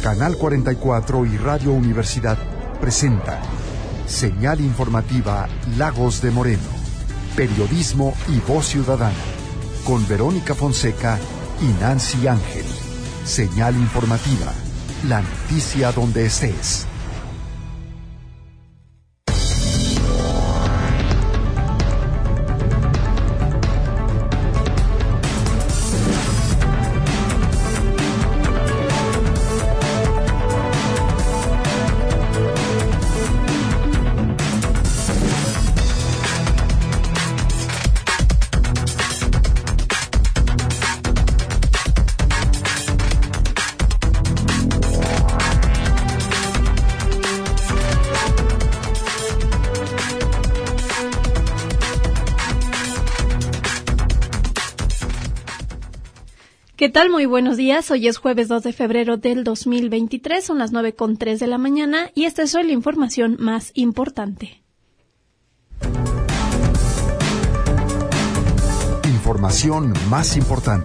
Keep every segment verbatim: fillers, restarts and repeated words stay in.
Canal cuarenta y cuatro y Radio Universidad presentan Señal Informativa Lagos de Moreno, Periodismo y Voz Ciudadana, con Verónica Fonseca y Nancy Ángel. Señal Informativa, la noticia donde estés. ¿Qué tal? Muy buenos días. Hoy es jueves dos de febrero del dos mil veintitrés, son las nueve con tres de la mañana y esta es hoy la información más importante. Información más importante.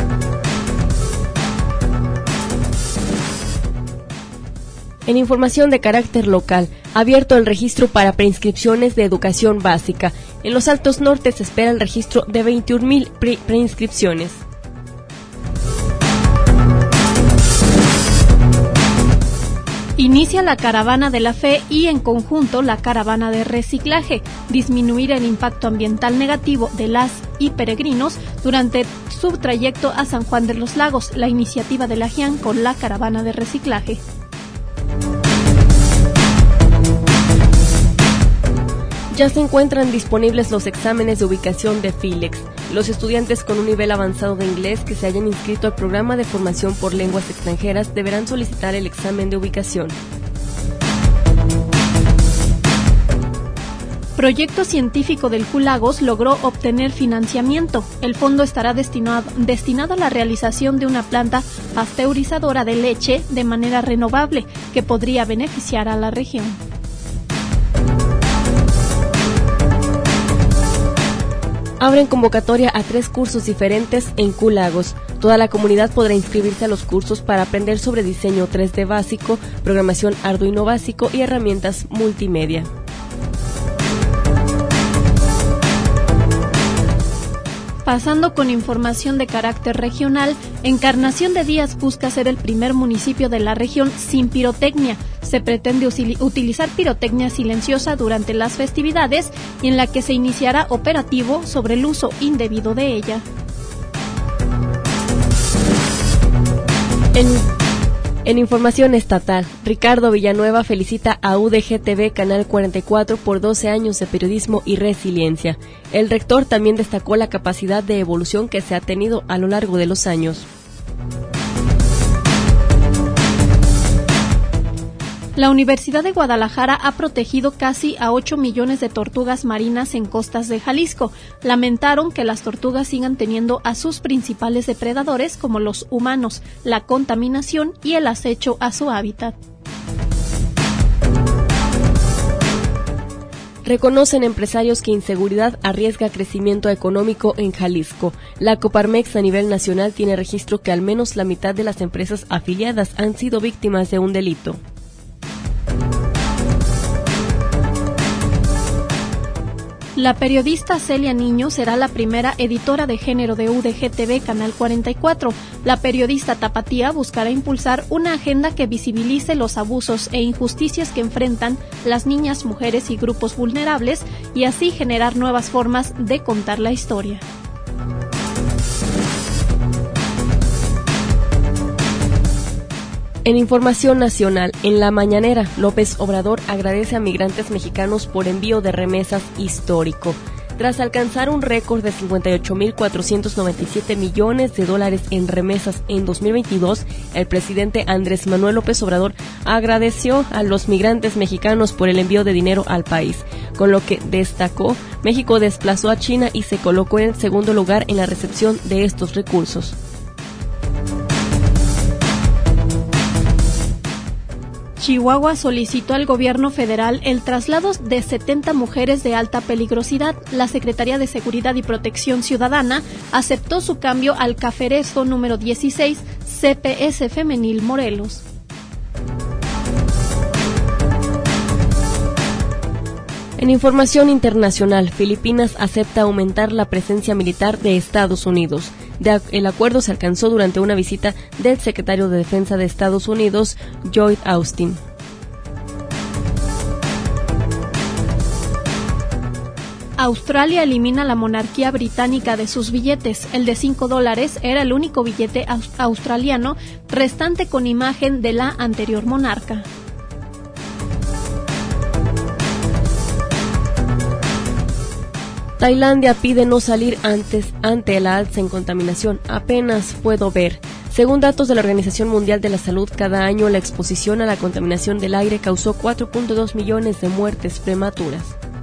En información de carácter local, abierto el registro para preinscripciones de educación básica. En los Altos Nortes se espera el registro de veintiún mil pre- preinscripciones. Inicia la Caravana de la Fe y, en conjunto, la Caravana de Reciclaje. Disminuir el impacto ambiental negativo de las y peregrinos durante su trayecto a San Juan de los Lagos. La iniciativa de la G I A N con la Caravana de Reciclaje. Ya se encuentran disponibles los exámenes de ubicación de FILEX. Los estudiantes con un nivel avanzado de inglés que se hayan inscrito al programa de formación por lenguas extranjeras deberán solicitar el examen de ubicación. Proyecto científico del C U Lagos logró obtener financiamiento. El fondo estará destinado, destinado a la realización de una planta pasteurizadora de leche de manera renovable que podría beneficiar a la región. Abren convocatoria a tres cursos diferentes en C U Lagos. Toda la comunidad podrá inscribirse a los cursos para aprender sobre diseño tres D básico, programación Arduino básico y herramientas multimedia. Pasando con información de carácter regional, Encarnación de Díaz busca ser el primer municipio de la región sin pirotecnia. Se pretende utilizar pirotecnia silenciosa durante las festividades y en la que se iniciará operativo sobre el uso indebido de ella. En, en información estatal, Ricardo Villanueva felicita a U D G T V Canal cuarenta y cuatro por doce años de periodismo y resiliencia. El rector también destacó la capacidad de evolución que se ha tenido a lo largo de los años. La Universidad de Guadalajara ha protegido casi a ocho millones de tortugas marinas en costas de Jalisco. Lamentaron que las tortugas sigan teniendo a sus principales depredadores como los humanos, la contaminación y el acecho a su hábitat. Reconocen empresarios que inseguridad arriesga crecimiento económico en Jalisco. La Coparmex a nivel nacional tiene registro que al menos la mitad de las empresas afiliadas han sido víctimas de un delito. La periodista Celia Niño será la primera editora de género de U D G T V Canal cuarenta y cuatro. La periodista tapatía buscará impulsar una agenda que visibilice los abusos e injusticias que enfrentan las niñas, mujeres y grupos vulnerables y así generar nuevas formas de contar la historia. En información nacional, en la mañanera, López Obrador agradece a migrantes mexicanos por envío de remesas histórico. Tras alcanzar un récord de cincuenta y ocho mil cuatrocientos noventa y siete millones de dólares en remesas en dos mil veintidós, el presidente Andrés Manuel López Obrador agradeció a los migrantes mexicanos por el envío de dinero al país, con lo que destacó, México desplazó a China y se colocó en el segundo lugar en la recepción de estos recursos. Chihuahua solicitó al gobierno federal el traslado de setenta mujeres de alta peligrosidad. La Secretaría de Seguridad y Protección Ciudadana aceptó su cambio al Caferezo número dieciséis C P S Femenil Morelos. En información internacional, Filipinas acepta aumentar la presencia militar de Estados Unidos. De, el acuerdo se alcanzó durante una visita del secretario de Defensa de Estados Unidos, Lloyd Austin. Australia elimina la monarquía británica de sus billetes. El de cinco dólares era el único billete aus- australiano restante con imagen de la anterior monarca. Tailandia pide no salir antes ante la alza en contaminación. Apenas puedo ver. Según datos de la Organización Mundial de la Salud, cada año la exposición a la contaminación del aire causó cuatro punto dos millones de muertes prematuras.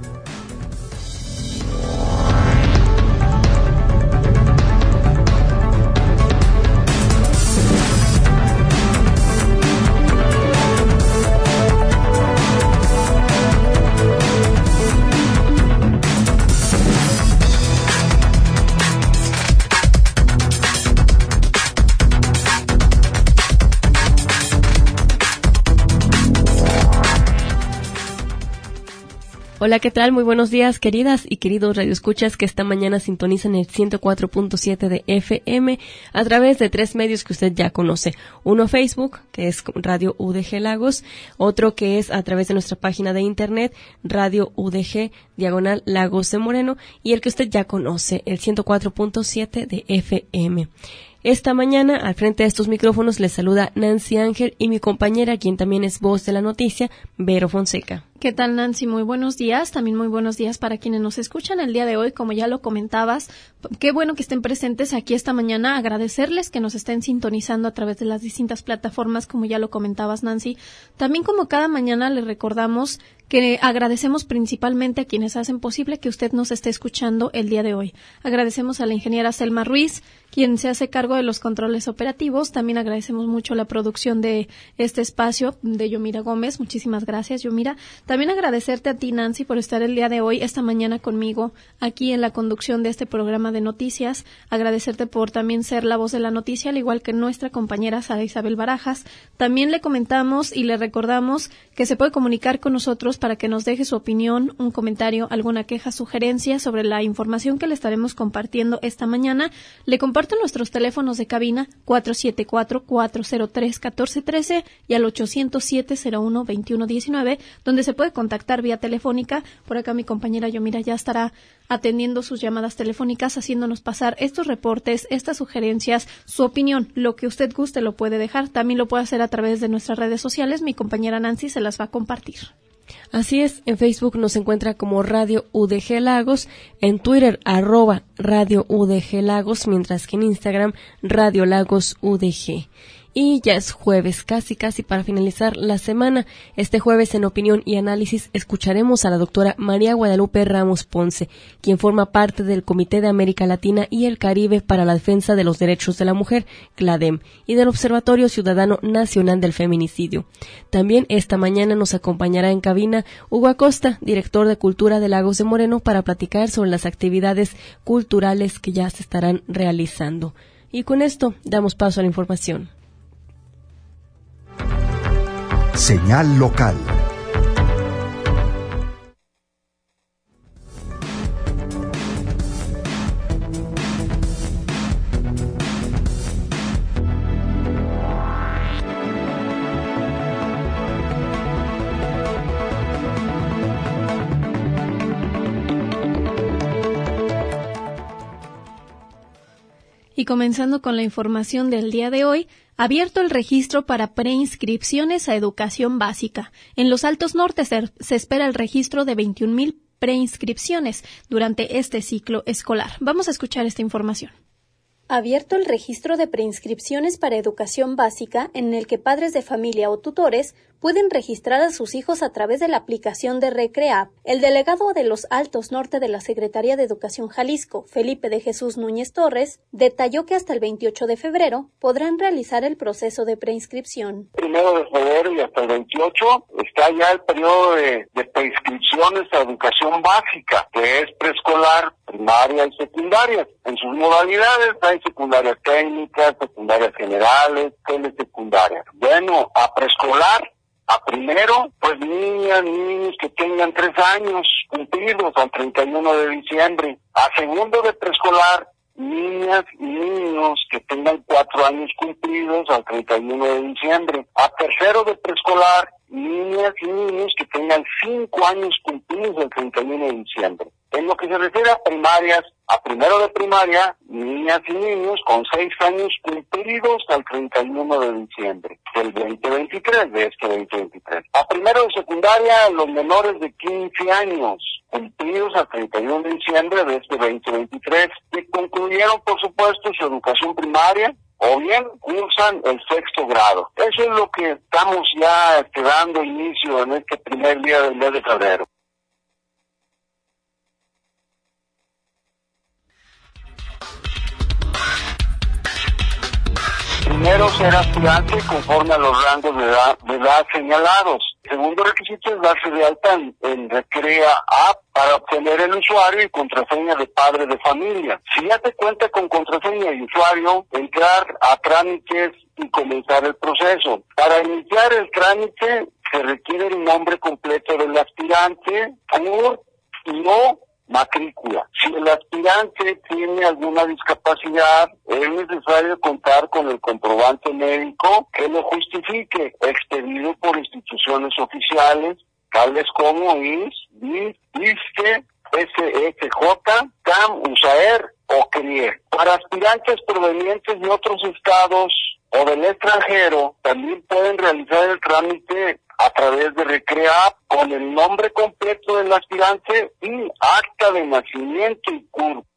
Hola, ¿qué tal? Muy buenos días, queridas y queridos radioescuchas que esta mañana sintonizan el ciento cuatro punto siete de F M a través de tres medios que usted ya conoce. Uno, Facebook, que es Radio U D G Lagos. Otro que es a través de nuestra página de internet, Radio U D G, diagonal Lagos de Moreno. Y el que usted ya conoce, el ciento cuatro punto siete de F M. Esta mañana, al frente de estos micrófonos, les saluda Nancy Ángel y mi compañera, quien también es voz de la noticia, Vero Fonseca. ¿Qué tal, Nancy? Muy buenos días. También muy buenos días para quienes nos escuchan el día de hoy, como ya lo comentabas. Qué bueno que estén presentes aquí esta mañana. Agradecerles que nos estén sintonizando a través de las distintas plataformas, como ya lo comentabas, Nancy. También, como cada mañana, les recordamos que agradecemos principalmente a quienes hacen posible que usted nos esté escuchando el día de hoy. Agradecemos a la ingeniera Selma Ruiz, quien se hace cargo de los controles operativos. También agradecemos mucho la producción de este espacio de Yomira Gómez. Muchísimas gracias, Yomira. También agradecerte a ti, Nancy, por estar el día de hoy, esta mañana conmigo, aquí en la conducción de este programa de noticias. Agradecerte por también ser la voz de la noticia, al igual que nuestra compañera Sara Isabel Barajas. También le comentamos y le recordamos que se puede comunicar con nosotros para que nos deje su opinión, un comentario, alguna queja, sugerencia sobre la información que le estaremos compartiendo esta mañana. Le comparto nuestros teléfonos de cabina cuatro siete cuatro, cuatro cero tres, uno cuatro uno tres y al ocho cero siete, cero uno, dos uno uno nueve, donde se puede contactar vía telefónica. Por acá mi compañera Yomira ya estará atendiendo sus llamadas telefónicas, haciéndonos pasar estos reportes, estas sugerencias, su opinión, lo que usted guste lo puede dejar. También lo puede hacer a través de nuestras redes sociales. Mi compañera Nancy se las va a compartir. Así es, en Facebook nos encuentra como Radio U D G Lagos, en Twitter arroba Radio U D G Lagos, mientras que en Instagram Radio Lagos U D G. Y ya es jueves, casi casi para finalizar la semana. Este jueves en Opinión y Análisis escucharemos a la doctora María Guadalupe Ramos Ponce, quien forma parte del Comité de América Latina y el Caribe para la Defensa de los Derechos de la Mujer, CLADEM, y del Observatorio Ciudadano Nacional del Feminicidio. También esta mañana nos acompañará en cabina Hugo Acosta, director de Cultura de Lagos de Moreno, para platicar sobre las actividades culturales que ya se estarán realizando. Y con esto damos paso a la información. Señal local. Y comenzando con la información del día de hoy, abierto el registro para preinscripciones a educación básica. En los Altos Nortes se espera el registro de veintiún mil preinscripciones durante este ciclo escolar. Vamos a escuchar esta información. Abierto el registro de preinscripciones para educación básica, en el que padres de familia o tutores pueden registrar a sus hijos a través de la aplicación de Recreap. El delegado de los Altos Norte de la Secretaría de Educación Jalisco, Felipe de Jesús Núñez Torres, detalló que hasta el veintiocho de febrero podrán realizar el proceso de preinscripción. Primero de febrero y hasta el veintiocho está ya el periodo de, de preinscripciones a educación básica, que es preescolar, primaria y secundaria. En sus modalidades hay secundarias técnicas, secundarias generales, telesecundarias. Bueno, a preescolar A primero, pues niñas, niños que tengan tres años cumplidos al treinta y uno de diciembre. A segundo de preescolar, niñas y niños que tengan cuatro años cumplidos al treinta y uno de diciembre. A tercero de preescolar, niñas y niños que tengan cinco años cumplidos al treinta y uno de diciembre. En lo que se refiere a primarias, a primero de primaria, niñas y niños con seis años cumplidos al treinta y uno de diciembre del veinte veintitrés, de este veinte veintitrés. A primero de secundaria, los menores de quince años cumplidos al treinta y uno de diciembre de este veinte veintitrés, que concluyeron, por supuesto, su educación primaria, o bien cursan el sexto grado. Eso es lo que estamos ya este, dando inicio en este primer día del mes de febrero. Primero, ser aspirante conforme a los rangos de edad, de edad señalados. Segundo requisito es darse de alta en, en Recrea App para obtener el usuario y contraseña de padre de familia. Si ya te cuenta con contraseña y usuario, entrar a trámites y comenzar el proceso. Para iniciar el trámite se requiere el nombre completo del aspirante, C U R y o matrícula. Si el aspirante tiene alguna discapacidad, es necesario contar con el comprobante médico que lo justifique, expedido por instituciones oficiales, tales como I S, I S, ISSSTE, S S J, C A M, USAER o C R I E. Para aspirantes provenientes de otros estados o del extranjero, también pueden realizar el trámite a través de Recrea App con el nombre completo del aspirante y acta de nacimiento y C U R.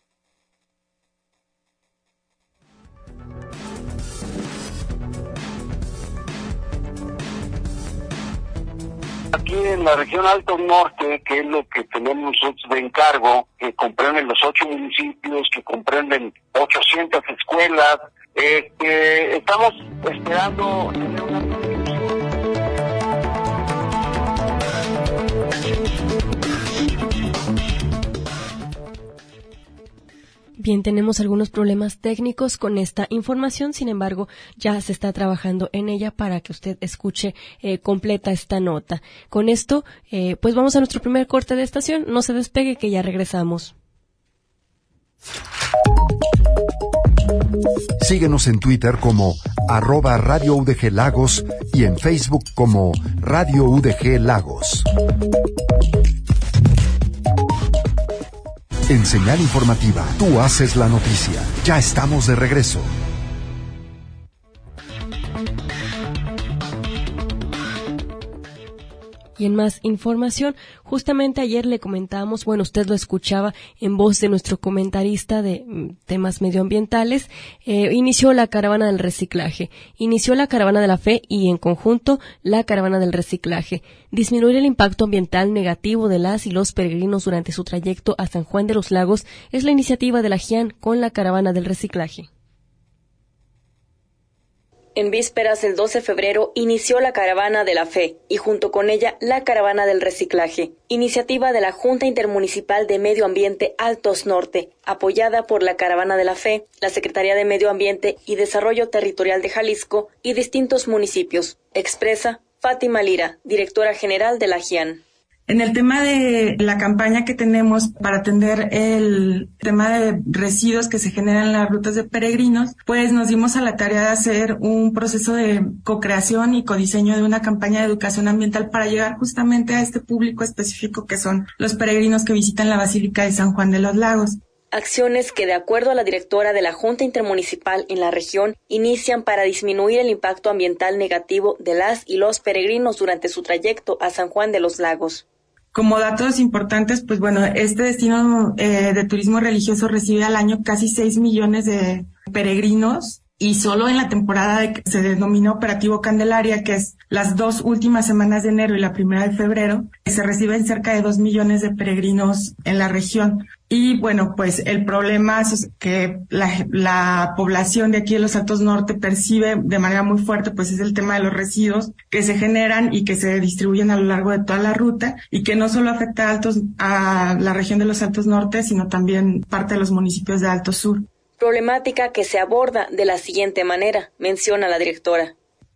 Aquí en la región Alto Norte, que es lo que tenemos nosotros de encargo, que comprenden los ocho municipios, que comprenden ochocientas escuelas, este, estamos esperando tener una... Bien, tenemos algunos problemas técnicos con esta información, sin embargo, ya se está trabajando en ella para que usted escuche eh, completa esta nota. Con esto, eh, pues vamos a nuestro primer corte de estación. No se despegue, que ya regresamos. Síguenos en Twitter como arroba Radio U D G Lagos y en Facebook como Radio U D G Lagos. En Señal Informativa, tú haces la noticia. Ya estamos de regreso. Y en más información, justamente ayer le comentábamos, bueno, usted lo escuchaba en voz de nuestro comentarista de mm, temas medioambientales, eh, inició la caravana del reciclaje, inició la caravana de la fe y en conjunto la caravana del reciclaje. Disminuir el impacto ambiental negativo de las y los peregrinos durante su trayecto a San Juan de los Lagos es la iniciativa de la G I A N con la caravana del reciclaje. En vísperas del doce de febrero inició la Caravana de la Fe y junto con ella la Caravana del Reciclaje, iniciativa de la Junta Intermunicipal de Medio Ambiente Altos Norte, apoyada por la Caravana de la Fe, la Secretaría de Medio Ambiente y Desarrollo Territorial de Jalisco y distintos municipios, expresa Fátima Lira, directora general de la G I A N. En el tema de la campaña que tenemos para atender el tema de residuos que se generan en las rutas de peregrinos, pues nos dimos a la tarea de hacer un proceso de co-creación y codiseño de una campaña de educación ambiental para llegar justamente a este público específico que son los peregrinos que visitan la Basílica de San Juan de los Lagos. Acciones que, de acuerdo a la directora de la Junta Intermunicipal en la región, inician para disminuir el impacto ambiental negativo de las y los peregrinos durante su trayecto a San Juan de los Lagos. Como datos importantes, pues bueno, este destino eh, de turismo religioso recibe al año casi seis millones de peregrinos y solo en la temporada de que se denomina Operativo Candelaria, que es las dos últimas semanas de enero y la primera de febrero, se reciben cerca de dos millones de peregrinos en la región. Y bueno, pues el problema es que la, la población de aquí de los Altos Norte percibe de manera muy fuerte, pues es el tema de los residuos que se generan y que se distribuyen a lo largo de toda la ruta y que no solo afecta a, Altos, a la región de los Altos Norte, sino también parte de los municipios de Alto Sur. Problemática que se aborda de la siguiente manera, menciona la directora.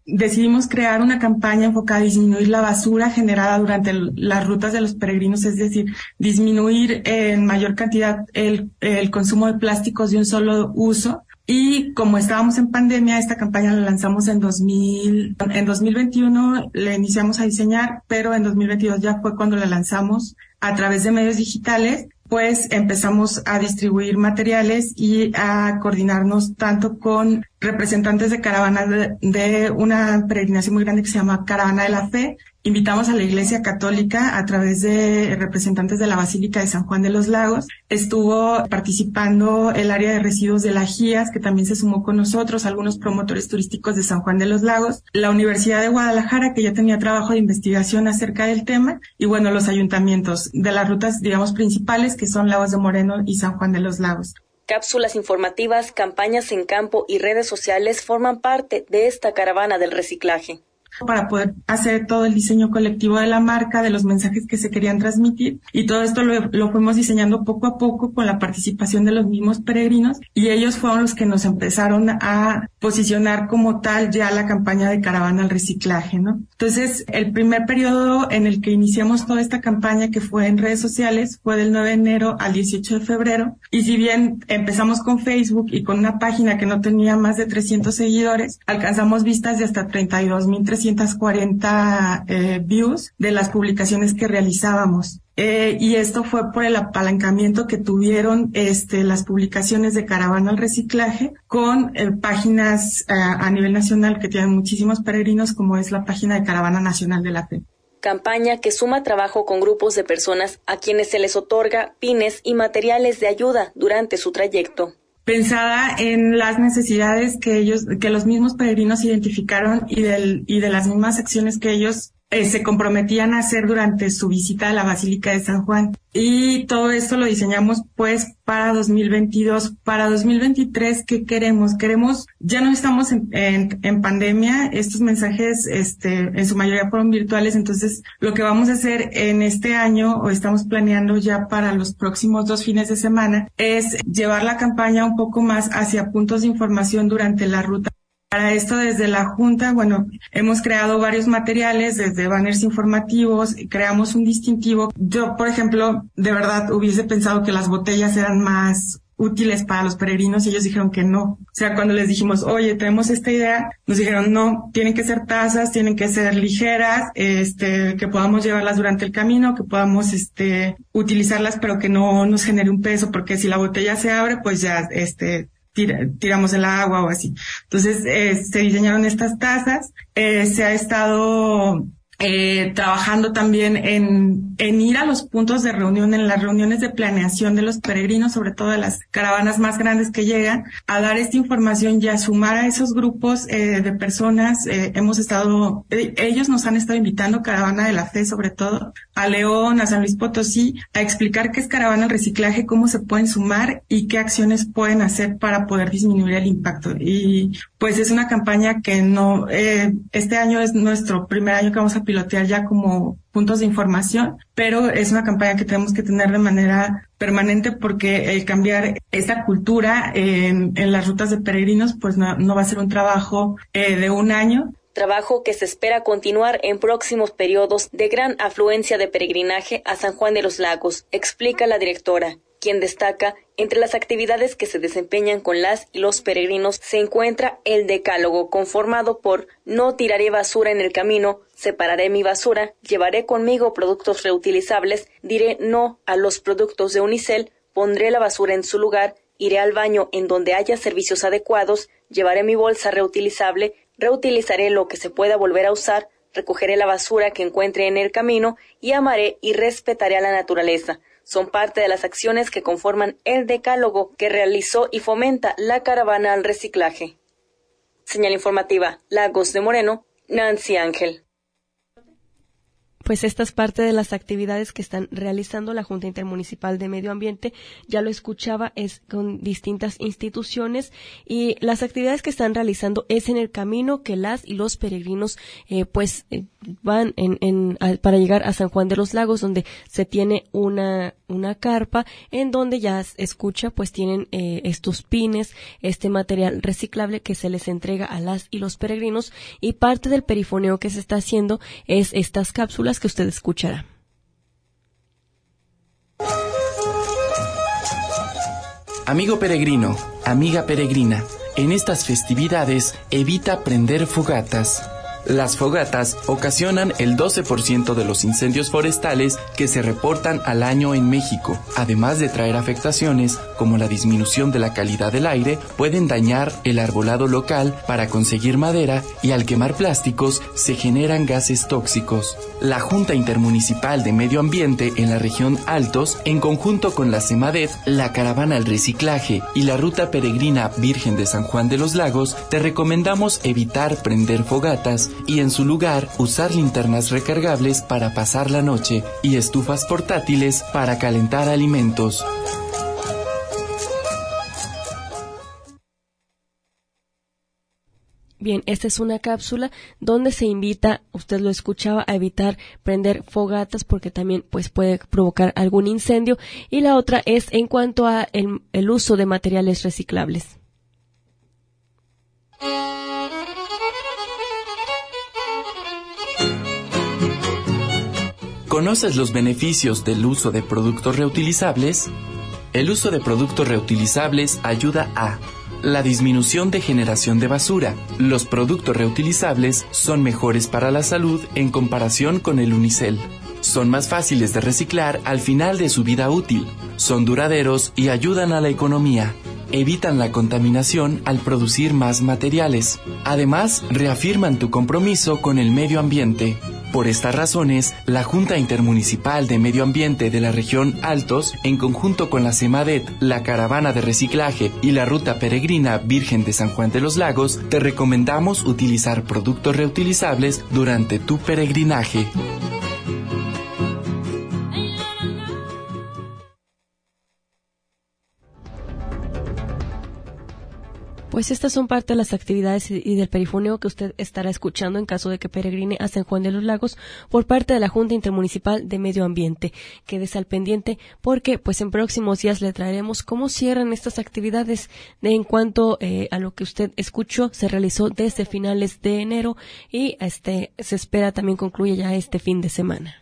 decidimos crear una campaña enfocada a disminuir la basura generada durante el, las rutas de los peregrinos, es decir, disminuir en mayor cantidad el, el consumo de plásticos de un solo uso. Y como estábamos en pandemia, esta campaña la lanzamos en dos mil, en dos mil veintiuno la iniciamos a diseñar, pero en dos mil veintidós ya fue cuando la lanzamos a través de medios digitales. Pues empezamos a distribuir materiales y a coordinarnos tanto con representantes de caravanas de, de una peregrinación muy grande que se llama Caravana de la Fe. Invitamos a la Iglesia Católica a través de representantes de la Basílica de San Juan de los Lagos. Estuvo participando el área de residuos de la G I A S, que también se sumó con nosotros, algunos promotores turísticos de San Juan de los Lagos, la Universidad de Guadalajara, que ya tenía trabajo de investigación acerca del tema, y bueno, los ayuntamientos de las rutas, digamos, principales, que son Lagos de Moreno y San Juan de los Lagos. Cápsulas informativas, campañas en campo y redes sociales forman parte de esta caravana del reciclaje. Para poder hacer todo el diseño colectivo de la marca, de los mensajes que se querían transmitir, y todo esto lo, lo fuimos diseñando poco a poco con la participación de los mismos peregrinos, y ellos fueron los que nos empezaron a posicionar como tal ya la campaña de caravana al reciclaje, ¿no? Entonces, el primer periodo en el que iniciamos toda esta campaña, que fue en redes sociales, fue del nueve de enero al dieciocho de febrero, y si bien empezamos con Facebook y con una página que no tenía más de trescientos seguidores, alcanzamos vistas de hasta treinta y dos mil trescientos cuarenta eh, views de las publicaciones que realizábamos. Eh, y esto fue por el apalancamiento que tuvieron este, las publicaciones de Caravana al Reciclaje con eh, páginas eh, a nivel nacional que tienen muchísimos peregrinos, como es la página de Caravana Nacional de la Fe. Campaña que suma trabajo con grupos de personas a quienes se les otorga pines y materiales de ayuda durante su trayecto. Pensada en las necesidades que ellos, que los mismos peregrinos identificaron y del, y de las mismas acciones que ellos eh, se comprometían a hacer durante su visita a la Basílica de San Juan. Y todo esto lo diseñamos pues para dos mil veintidós. Para dos mil veintitrés, ¿qué queremos? Queremos, ya no estamos en, en, en pandemia, estos mensajes este, en su mayoría fueron virtuales, entonces lo que vamos a hacer en este año, o estamos planeando ya para los próximos dos fines de semana, es llevar la campaña un poco más hacia puntos de información durante la ruta. Para esto, desde la Junta, bueno, hemos creado varios materiales, desde banners informativos, creamos un distintivo. Yo, por ejemplo, de verdad hubiese pensado que las botellas eran más útiles para los peregrinos y ellos dijeron que no. O sea, cuando les dijimos, oye, tenemos esta idea, nos dijeron no, tienen que ser tazas, tienen que ser ligeras, este, que podamos llevarlas durante el camino, que podamos, este, utilizarlas, pero que no nos genere un peso, porque si la botella se abre, pues ya, este, Tira, tiramos el agua o así. Entonces, eh, se diseñaron estas tazas, eh, se ha estado eh, trabajando también en, en ir a los puntos de reunión, en las reuniones de planeación de los peregrinos, sobre todo de las caravanas más grandes que llegan, a dar esta información y a sumar a esos grupos eh, de personas. Eh, hemos estado, eh, ellos nos han estado invitando, Caravana de la Fe sobre todo, a León, a San Luis Potosí, a explicar qué es Caravana al Reciclaje, cómo se pueden sumar y qué acciones pueden hacer para poder disminuir el impacto. Y pues es una campaña que no, eh, este año es nuestro primer año que vamos a pilotear ya como puntos de información, pero es una campaña que tenemos que tener de manera permanente, porque el cambiar esta cultura en, en las rutas de peregrinos pues no, no va a ser un trabajo eh, de un año. Trabajo que se espera continuar en próximos periodos de gran afluencia de peregrinaje a San Juan de los Lagos, explica la directora, quien destaca entre las actividades que se desempeñan con las y los peregrinos se encuentra el decálogo, conformado por no tiraré basura en el camino, separaré mi basura, llevaré conmigo productos reutilizables, diré no a los productos de unicel, pondré la basura en su lugar, iré al baño en donde haya servicios adecuados, llevaré mi bolsa reutilizable, reutilizaré lo que se pueda volver a usar, recogeré la basura que encuentre en el camino y amaré y respetaré a la naturaleza. Son parte de las acciones que conforman el decálogo que realizó y fomenta la Caravana al Reciclaje. Señal informativa, Lagos de Moreno, Nancy Ángel. Pues esta es parte de las actividades que están realizando la Junta Intermunicipal de Medio Ambiente. Ya lo escuchaba, es con distintas instituciones, y las actividades que están realizando es en el camino que las y los peregrinos eh, pues eh, van en, en a, para llegar a San Juan de los Lagos, donde se tiene una una carpa en donde ya escucha, pues tienen eh, estos pines, este material reciclable que se les entrega a las y los peregrinos, y parte del perifoneo que se está haciendo es estas cápsulas que usted escuchará. Amigo peregrino, amiga peregrina, en estas festividades evita prender fogatas. Las fogatas ocasionan el doce por ciento de los incendios forestales que se reportan al año en México. Además de traer afectaciones como la disminución de la calidad del aire, pueden dañar el arbolado local para conseguir madera, y al quemar plásticos se generan gases tóxicos. La Junta Intermunicipal de Medio Ambiente en la región Altos, en conjunto con la CEMADET, la Caravana al Reciclaje y la Ruta Peregrina Virgen de San Juan de los Lagos, te recomendamos evitar prender fogatas y en su lugar usar linternas recargables para pasar la noche y estufas portátiles para calentar alimentos. Bien, esta es una cápsula donde se invita, usted lo escuchaba, a evitar prender fogatas porque también pues puede provocar algún incendio, y la otra es en cuanto a el, el uso de materiales reciclables. ¿Conoces los beneficios del uso de productos reutilizables? El uso de productos reutilizables ayuda a la disminución de generación de basura. Los productos reutilizables son mejores para la salud en comparación con el unicel. Son más fáciles de reciclar al final de su vida útil. Son duraderos y ayudan a la economía. Evitan la contaminación al producir más materiales. Además, reafirman tu compromiso con el medio ambiente. Por estas razones, la Junta Intermunicipal de Medio Ambiente de la región Altos, en conjunto con la CEMADET, la Caravana de Reciclaje y la Ruta Peregrina Virgen de San Juan de los Lagos, te recomendamos utilizar productos reutilizables durante tu peregrinaje. Pues estas son parte de las actividades y del perifoneo que usted estará escuchando en caso de que peregrine a San Juan de los Lagos por parte de la Junta Intermunicipal de Medio Ambiente. Quédese al pendiente porque pues en próximos días le traeremos cómo cierran estas actividades de en cuanto eh, a lo que usted escuchó. Se realizó desde finales de enero y este se espera también concluya ya este fin de semana.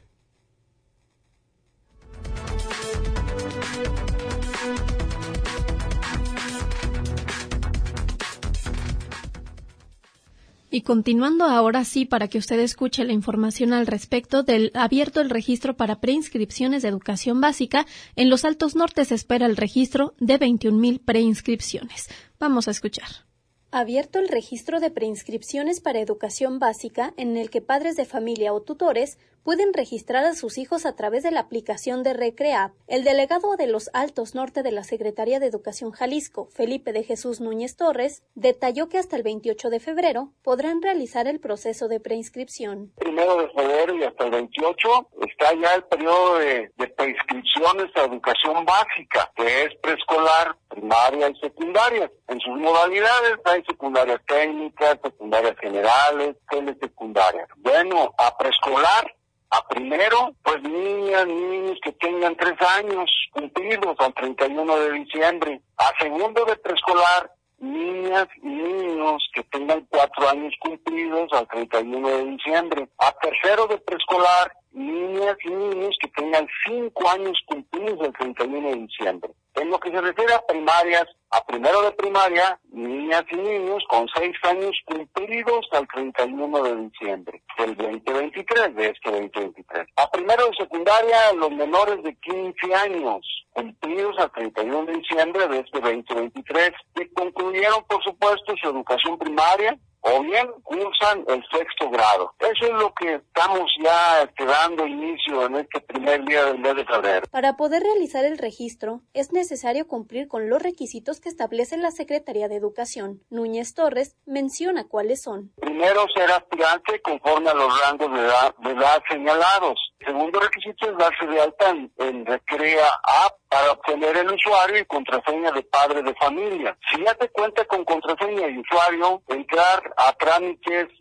Y continuando ahora sí, para que usted escuche la información al respecto, del abierto el registro para preinscripciones de educación básica. En los Altos Norte se espera el registro de veintiún mil preinscripciones. Vamos a escuchar. Abierto el registro de preinscripciones para educación básica, en el que padres de familia o tutores pueden registrar a sus hijos a través de la aplicación de Recreap. El delegado de los Altos Norte de la Secretaría de Educación Jalisco, Felipe de Jesús Núñez Torres, detalló que hasta el veintiocho de febrero podrán realizar el proceso de preinscripción. Primero de febrero y hasta el veintiocho está ya el periodo de, de preinscripciones a educación básica, que es preescolar, primaria y secundaria. En sus modalidades hay secundarias técnicas, secundarias generales, telesecundarias. Bueno, a preescolar, a primero, pues niñas, niños que tengan tres años cumplidos al treinta y uno de diciembre. A segundo de preescolar, niñas y niños que tengan cuatro años cumplidos al treinta y uno de diciembre. A tercero de preescolar, niñas y niños que tengan cinco años cumplidos al treinta y uno de diciembre. En lo que se refiere a primarias, a primero de primaria, niñas y niños con seis años cumplidos al treinta y uno de diciembre del veinte veintitrés, de este veinte veintitrés. A primero de secundaria, los menores de quince años cumplidos al treinta y uno de diciembre de este veinte veintitrés, que concluyeron, por supuesto, su educación primaria o bien cursan el sexto grado. Eso es lo que estamos ya dando inicio en este primer día del mes de febrero. Para poder realizar el registro, es necesario cumplir con los requisitos que establece la Secretaría de Educación. Núñez Torres menciona cuáles son. Primero, ser aspirante conforme a los rangos de edad, de edad señalados. Segundo requisito es darse de alta en, en Recrea App para obtener el usuario y contraseña de padre de familia. Si ya te cuenta con contraseña y usuario, entrar a trámites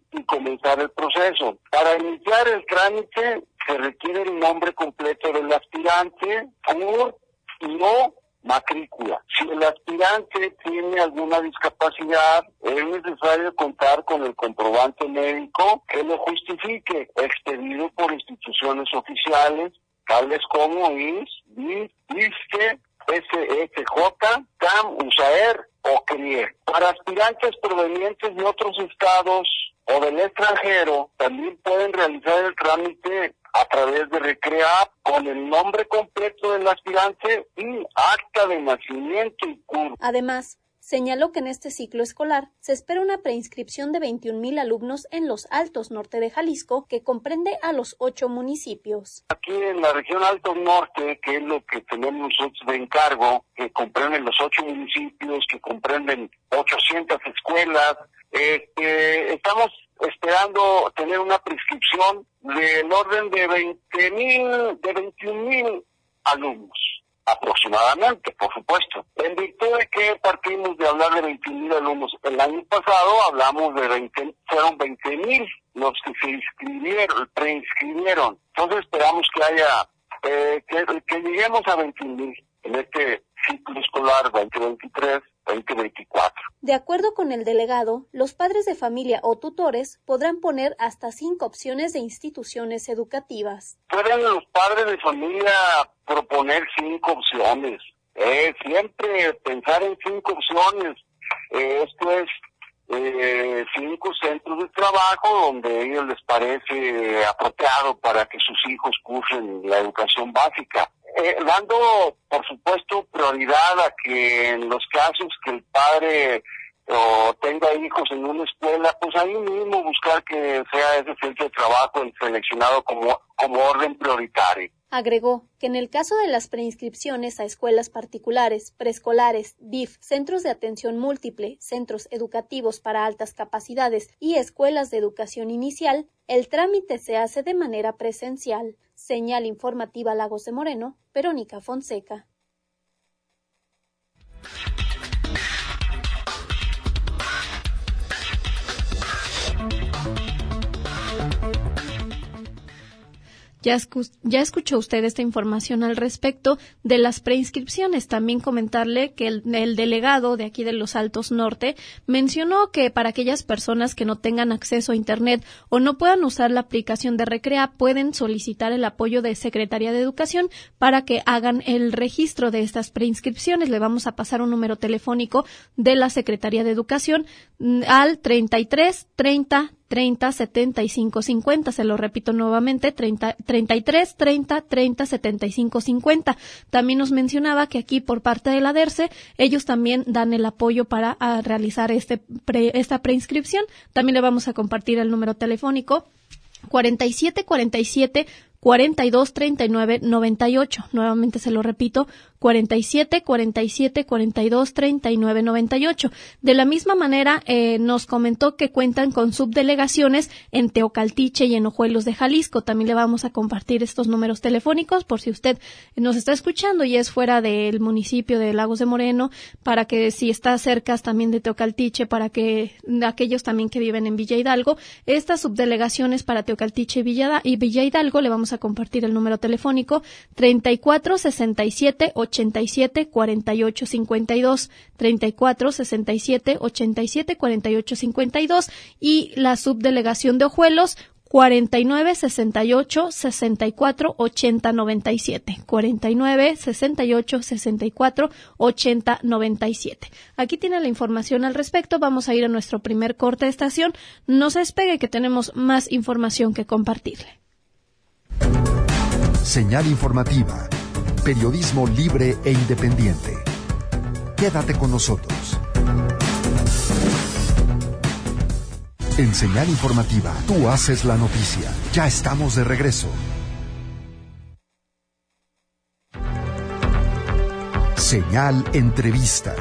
y comenzar el proceso. Para iniciar el trámite se requiere el nombre completo del aspirante, C U R y o matrícula. Si el aspirante tiene alguna discapacidad, es necesario contar con el comprobante médico que lo justifique, expedido por instituciones oficiales, tales como I S, D I F, ISSSTE, S S J, C A M, USAER o C R I E. Para aspirantes provenientes de otros estados o del extranjero, también pueden realizar el trámite a través de Recreap con el nombre completo del aspirante y acta de nacimiento y C U R. Además, señaló que en este ciclo escolar se espera una preinscripción de veintiún mil alumnos en los Altos Norte de Jalisco, que comprende a los ocho municipios. Aquí en la región Altos Norte, que es lo que tenemos nosotros de encargo, que comprenden los ocho municipios, que comprenden ochocientas escuelas, este, estamos esperando tener una prescripción del orden de veinte mil, de veintiún mil alumnos. Aproximadamente, por supuesto. En virtud de que partimos de hablar de veintiún mil alumnos. El año pasado hablamos de veinte, fueron veinte mil los que se inscribieron, preinscribieron. Entonces esperamos que haya, eh, que, que lleguemos a veintiún mil en este ciclo escolar veinte veintitrés veinte veinticuatro. De acuerdo con el delegado, los padres de familia o tutores podrán poner hasta cinco opciones de instituciones educativas. Pueden los padres de familia proponer cinco opciones. Eh, siempre pensar en cinco opciones. Eh, esto es eh, cinco centros de trabajo donde a ellos les parece apropiado para que sus hijos cursen la educación básica. Eh, dando, por supuesto, prioridad a que en los casos que el padre o tenga hijos en una escuela, pues ahí mismo buscar que sea ese centro de trabajo el seleccionado como, como orden prioritario. Agregó que en el caso de las preinscripciones a escuelas particulares, preescolares, D I F, centros de atención múltiple, centros educativos para altas capacidades y escuelas de educación inicial, el trámite se hace de manera presencial. Señal informativa Lagos de Moreno, Verónica Fonseca. Ya, escu- ya escuchó usted esta información al respecto de las preinscripciones. También comentarle que el, el delegado de aquí de los Altos Norte mencionó que para aquellas personas que no tengan acceso a Internet o no puedan usar la aplicación de Recrea, pueden solicitar el apoyo de Secretaría de Educación para que hagan el registro de estas preinscripciones. Le vamos a pasar un número telefónico de la Secretaría de Educación al treinta y tres treinta treinta setenta y cinco cincuenta, se lo repito nuevamente, treinta, treinta y tres treinta treinta setenta y cinco cincuenta. También nos mencionaba que aquí por parte de la DERCE ellos también dan el apoyo para a realizar este pre, esta preinscripción. También le vamos a compartir el número telefónico cuarenta y siete cuarenta y siete cuarenta y dos treinta y nueve noventa y ocho. Nuevamente se lo repito, cuarenta y siete cuarenta y siete cuarenta y dos treinta y nueve noventa y ocho. De la misma manera, eh, nos comentó que cuentan con subdelegaciones en Teocaltiche y en Ojuelos de Jalisco. También le vamos a compartir estos números telefónicos por si usted nos está escuchando y es fuera del municipio de Lagos de Moreno, para que si está cerca también de Teocaltiche, para que aquellos también que viven en Villa Hidalgo, estas subdelegaciones para Teocaltiche y Villa, y Villa Hidalgo, le vamos a compartir el número telefónico treinta y cuatro sesenta y siete ochenta y siete cuarenta y ocho cincuenta y dos, treinta y cuatro sesenta y siete ochenta y siete cuarenta y ocho cincuenta y dos, y la subdelegación de Ojuelos cuarenta y nueve sesenta y ocho sesenta y cuatro ochenta noventa y siete, cuarenta y nueve sesenta y ocho sesenta y cuatro ochenta noventa y siete. Aquí tiene la información al respecto. Vamos a ir a nuestro primer corte de estación. No se despegue, que tenemos más información que compartirle. Señal informativa. Periodismo libre e independiente. Quédate con nosotros. En Señal Informativa, tú haces la noticia. Ya estamos de regreso. Señal Entrevista.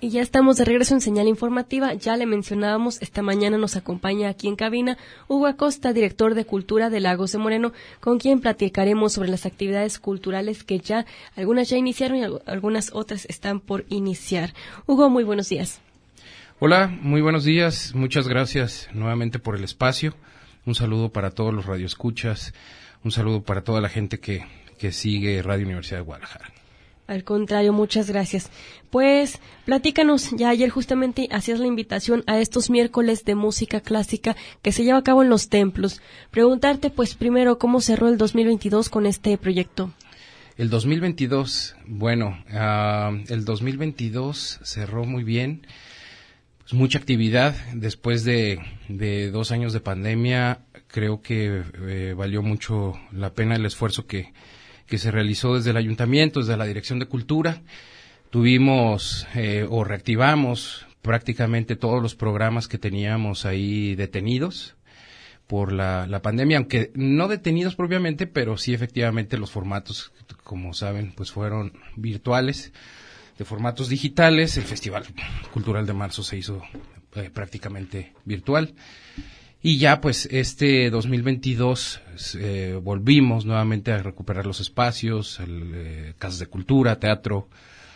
Y ya estamos de regreso en Señal Informativa. Ya le mencionábamos, esta mañana nos acompaña aquí en cabina Hugo Acosta, director de Cultura de Lagos de Moreno, con quien platicaremos sobre las actividades culturales que ya, algunas ya iniciaron y algunas otras están por iniciar. Hugo, muy buenos días. Hola, muy buenos días. Muchas gracias nuevamente por el espacio. Un saludo para todos los radioescuchas. Un saludo para toda la gente que, que sigue Radio Universidad de Guadalajara. Al contrario, muchas gracias. Pues, platícanos, ya ayer justamente hacías la invitación a estos miércoles de música clásica que se lleva a cabo en los templos. Preguntarte, pues, primero, ¿cómo cerró el dos mil veintidós con este proyecto? El dos mil veintidós, bueno, uh, el dos mil veintidós cerró muy bien. Pues mucha actividad. Después de, de dos años de pandemia, creo que eh, valió mucho la pena el esfuerzo que que se realizó desde el Ayuntamiento, desde la Dirección de Cultura. Tuvimos eh, o reactivamos prácticamente todos los programas que teníamos ahí detenidos por la, la pandemia, aunque no detenidos propiamente, pero sí efectivamente los formatos, como saben, pues fueron virtuales, de formatos digitales. El Festival Cultural de Marzo se hizo eh, prácticamente virtual. Y ya pues este dos mil veintidós eh, volvimos nuevamente a recuperar los espacios, el, eh, casas de cultura, teatro,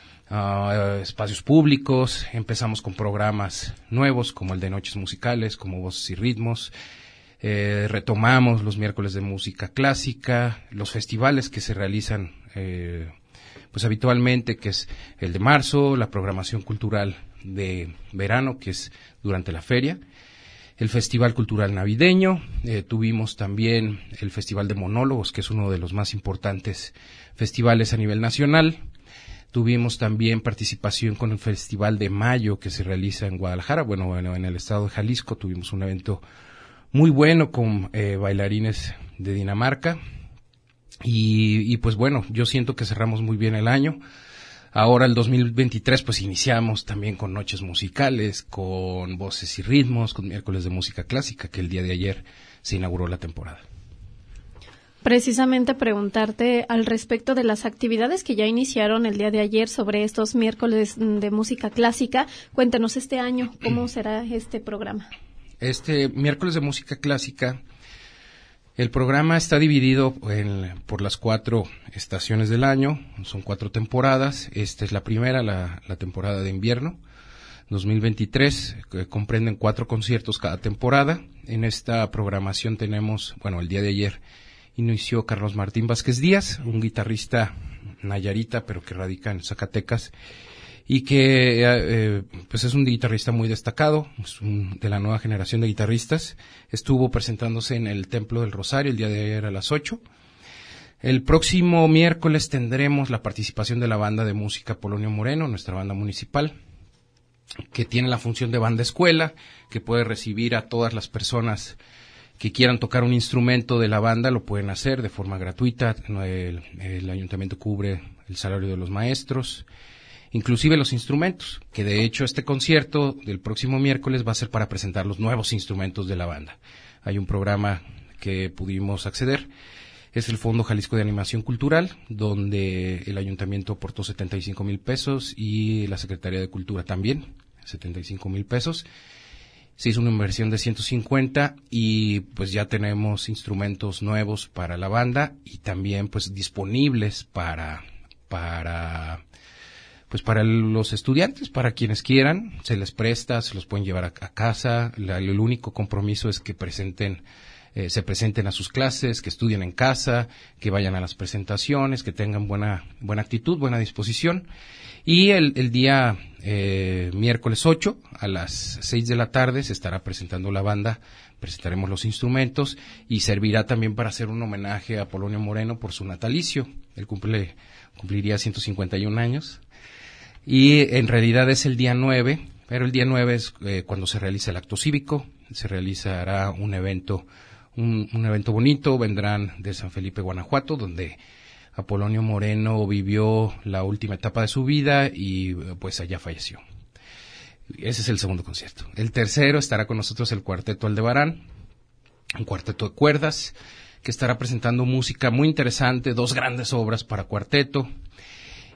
uh, espacios públicos. Empezamos con programas nuevos como el de Noches Musicales, como Voces y Ritmos. Eh, retomamos los miércoles de música clásica, los festivales que se realizan eh, pues habitualmente, que es el de marzo, la programación cultural de verano, que es durante la feria. El Festival Cultural Navideño, eh, tuvimos también el Festival de Monólogos, que es uno de los más importantes festivales a nivel nacional. Tuvimos también participación con el Festival de Mayo, que se realiza en Guadalajara, bueno, bueno en el estado de Jalisco. Tuvimos un evento muy bueno con eh, bailarines de Dinamarca. Y, y pues bueno, yo siento que cerramos muy bien el año. Ahora el dos mil veintitrés pues iniciamos también con Noches Musicales, con Voces y Ritmos, con miércoles de música clásica, que el día de ayer se inauguró la temporada. Precisamente preguntarte al respecto de las actividades que ya iniciaron el día de ayer sobre estos miércoles de música clásica. Cuéntanos este año, ¿cómo será este programa? Este miércoles de música clásica, el programa está dividido en, por las cuatro estaciones del año, son cuatro temporadas. Esta es la primera, la, la temporada de invierno, dos mil veintitrés, que comprenden cuatro conciertos cada temporada. En esta programación tenemos, bueno, el día de ayer inició Carlos Martín Vázquez Díaz, un guitarrista nayarita, pero que radica en Zacatecas, y que eh, pues es un guitarrista muy destacado, es un, de la nueva generación de guitarristas. Estuvo presentándose en el Templo del Rosario el día de ayer a las ocho. El próximo miércoles tendremos la participación de la banda de música Polonio Moreno, nuestra banda municipal, que tiene la función de banda escuela, que puede recibir a todas las personas que quieran tocar un instrumento de la banda, lo pueden hacer de forma gratuita. El, el ayuntamiento cubre el salario de los maestros, inclusive los instrumentos, que de hecho este concierto del próximo miércoles va a ser para presentar los nuevos instrumentos de la banda. Hay un programa que pudimos acceder, es el Fondo Jalisco de Animación Cultural, donde el ayuntamiento aportó setenta y cinco mil pesos y la Secretaría de Cultura también, setenta y cinco mil pesos. Se hizo una inversión de ciento cincuenta y pues ya tenemos instrumentos nuevos para la banda y también pues disponibles para para pues para los estudiantes, para quienes quieran, se les presta, se los pueden llevar a, a casa. La, el único compromiso es que presenten, eh, se presenten a sus clases, que estudien en casa, que vayan a las presentaciones, que tengan buena, buena actitud, buena disposición. Y el, el día eh, miércoles ocho a las seis de la tarde se estará presentando la banda, presentaremos los instrumentos y servirá también para hacer un homenaje a Polonio Moreno por su natalicio. Él cumple, cumpliría ciento cincuenta y un años. Y en realidad es el día nueve, pero el día nueve es eh, cuando se realiza el acto cívico, se realizará un evento, un, un evento bonito. Vendrán de San Felipe, Guanajuato, donde Apolonio Moreno vivió la última etapa de su vida y pues allá falleció. Ese es el segundo concierto. El tercero estará con nosotros el Cuarteto Aldebarán, un cuarteto de cuerdas, que estará presentando música muy interesante, dos grandes obras para cuarteto.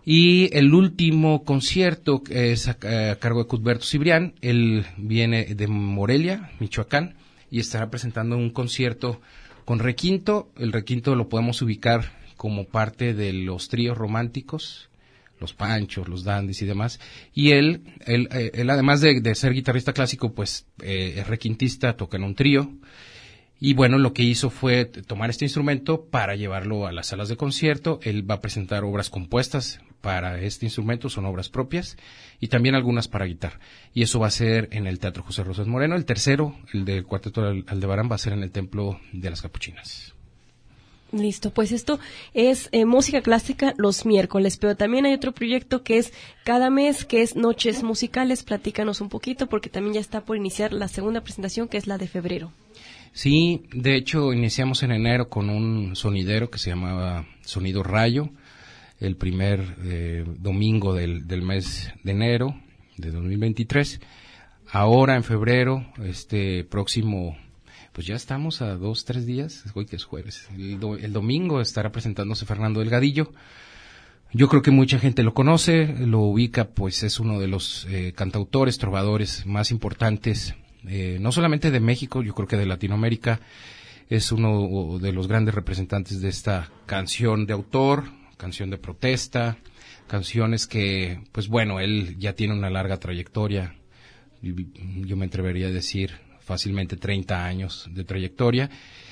Y el último concierto es a, a cargo de Cuthberto Cibrián. Él viene de Morelia, Michoacán, y estará presentando un concierto con requinto. El requinto lo podemos ubicar como parte de los tríos románticos, los Panchos, los Dandys y demás. Y él, él, él además de, de ser guitarrista clásico, pues eh, es requintista, toca en un trío. Y bueno, lo que hizo fue tomar este instrumento para llevarlo a las salas de concierto. Él va a presentar obras compuestas para este instrumento, son obras propias, y también algunas para guitarra. Y eso va a ser en el Teatro José Rosas Moreno. El tercero, el del Cuarteto Aldebarán, va a ser en el Templo de las Capuchinas. Listo, pues esto es eh, música clásica los miércoles, pero también hay otro proyecto que es cada mes, que es Noches Musicales. Platícanos un poquito, porque también ya está por iniciar la segunda presentación, que es la de febrero. Sí, de hecho iniciamos en enero con un sonidero que se llamaba Sonido Rayo, el primer eh, domingo del, del mes de enero de dos mil veintitrés. Ahora en febrero, este próximo, pues ya estamos a dos, tres días, hoy que es jueves, el, do, el domingo estará presentándose Fernando Delgadillo. Yo creo que mucha gente lo conoce, lo ubica, pues es uno de los eh, cantautores, trovadores más importantes, eh, no solamente de México, yo creo que de Latinoamérica. Es uno de los grandes representantes de esta canción de autor, canción de protesta, canciones que, pues bueno, él ya tiene una larga trayectoria, yo me atrevería a decir fácilmente treinta años de trayectoria,